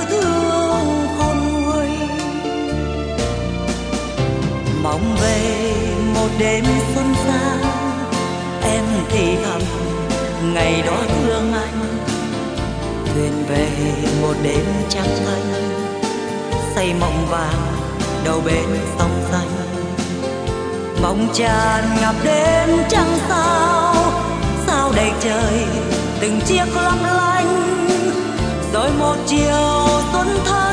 thương khôn nguôi. Mong về một đêm xuân sang, em thì thầm ngày đó thương anh. Thuyền về một đêm trăng thanh, say mộng vàng đầu bên sông xanh. Mộng tràn ngập đêm trăng sao, sao đầy trời từng chiếc lấp lánh. Rồi một chiều xuân thanh